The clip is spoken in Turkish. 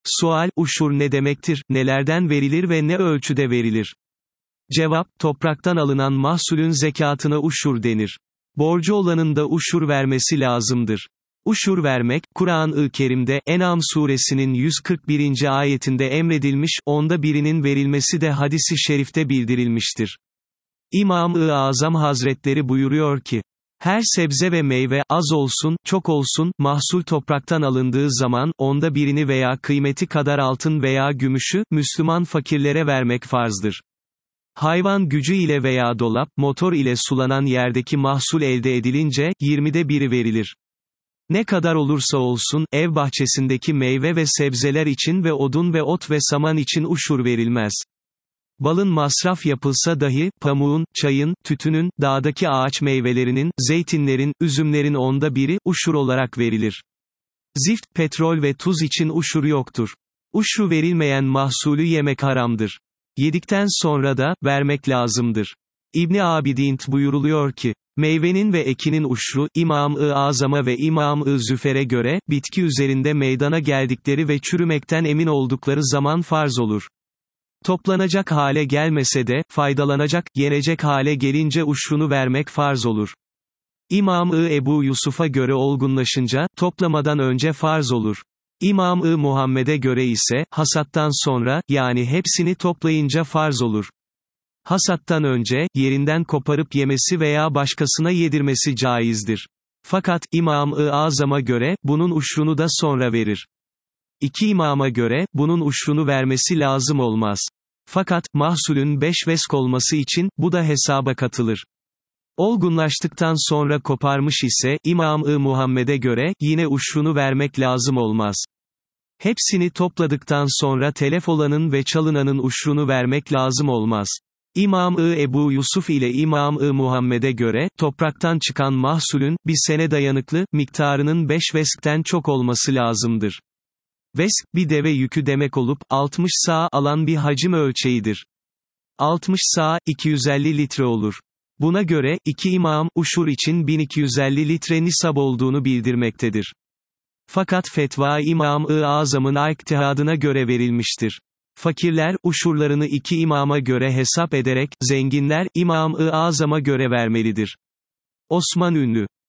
Sual, uşur ne demektir, nelerden verilir ve ne ölçüde verilir? Cevap, topraktan alınan mahsulün zekatına uşur denir. Borcu olanın da uşur vermesi lazımdır. Uşur vermek, Kur'an-ı Kerim'de, En'am suresinin 141. ayetinde emredilmiş, onda birinin verilmesi de hadis-i şerifte bildirilmiştir. İmam-ı Azam Hazretleri buyuruyor ki, her sebze ve meyve, az olsun, çok olsun, mahsul topraktan alındığı zaman, onda birini veya kıymeti kadar altın veya gümüşü, Müslüman fakirlere vermek farzdır. Hayvan gücü ile veya dolap, motor ile sulanan yerdeki mahsul elde edilince, 20'de biri verilir. Ne kadar olursa olsun, ev bahçesindeki meyve ve sebzeler için ve odun ve ot ve saman için uşur verilmez. Balın masraf yapılsa dahi, pamuğun, çayın, tütünün, dağdaki ağaç meyvelerinin, zeytinlerin, üzümlerin onda biri, uşur olarak verilir. Zift, petrol ve tuz için uşur yoktur. Uşru verilmeyen mahsulü yemek haramdır. Yedikten sonra da, vermek lazımdır. İbn-i Abidin buyuruluyor ki, meyvenin ve ekinin uşru, İmam-ı Azam'a ve İmam-ı Züfer'e göre, bitki üzerinde meydana geldikleri ve çürümekten emin oldukları zaman farz olur. Toplanacak hale gelmese de, faydalanacak, yenecek hale gelince uşrunu vermek farz olur. İmam-ı Ebu Yusuf'a göre olgunlaşınca, toplamadan önce farz olur. İmam-ı Muhammed'e göre ise, hasattan sonra, yani hepsini toplayınca farz olur. Hasattan önce, yerinden koparıp yemesi veya başkasına yedirmesi caizdir. Fakat, İmam-ı Azam'a göre, bunun uşrunu da sonra verir. İki imama göre, bunun uşrunu vermesi lazım olmaz. Fakat, mahsulün 5 vesk olması için, bu da hesaba katılır. Olgunlaştıktan sonra koparmış ise, İmam-ı Muhammed'e göre, yine uşrunu vermek lazım olmaz. Hepsini topladıktan sonra telef olanın ve çalınanın uşrunu vermek lazım olmaz. İmam-ı Ebu Yusuf ile İmam-ı Muhammed'e göre, topraktan çıkan mahsulün, bir sene dayanıklı, miktarının 5 veskten çok olması lazımdır. Vesk, bir deve yükü demek olup, 60 sağ alan bir hacim ölçeğidir. 60 sağ, 250 litre olur. Buna göre, iki imam, uşur için 1250 litre nisab olduğunu bildirmektedir. Fakat fetva İmam-ı Azam'ın ictihadına göre verilmiştir. Fakirler, uşurlarını iki imama göre hesap ederek, zenginler, İmam-ı Azam'a göre vermelidir. Osman Ünlü